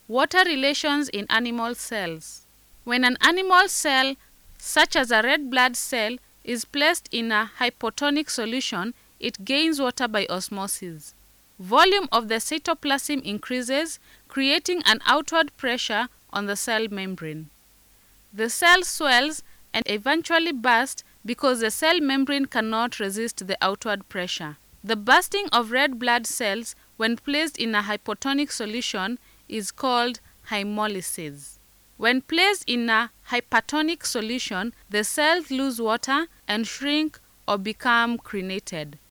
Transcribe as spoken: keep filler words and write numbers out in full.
Water relations in animal cells. When an animal cell, such as a red blood cell, is placed in a hypotonic solution, it gains water by osmosis. Volume of the cytoplasm increases, creating an outward pressure on the cell membrane. The cell swells and eventually bursts because the cell membrane cannot resist the outward pressure. The bursting of red blood cells when placed in a hypotonic solution is called hemolysis. When placed in a hypertonic solution, the cells lose water and shrink or become crenated.